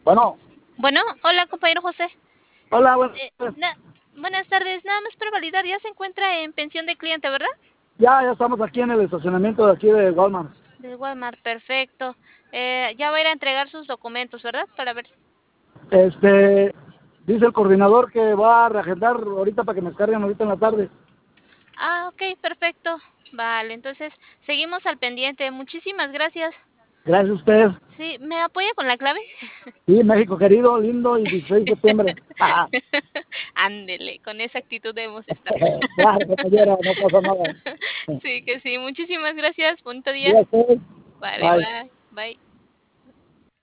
Bueno, Bueno, hola compañero José. hola, buenas Eh, tardes. na- Buenas tardes, nada más para validar, ya se encuentra en pensión de cliente, ¿verdad? Ya estamos aquí en el estacionamiento de aquí de Walmart. Del Walmart, perfecto. Ya va a ir a entregar sus documentos, ¿verdad? Para ver. Este, dice el coordinador que va a reagendar ahorita para que me carguen ahorita en la tarde. Ah, ok, perfecto. Vale, entonces seguimos al pendiente. Muchísimas gracias. Gracias a usted. Sí, ¿me apoya con la clave? Sí, México querido, lindo y 16 de septiembre. Ándele, con esa actitud debemos estar. Claro, compañera, no pasa nada. Sí, que sí. Muchísimas gracias. Bonito día. Dígase. Vale, Bye. bye. Bye.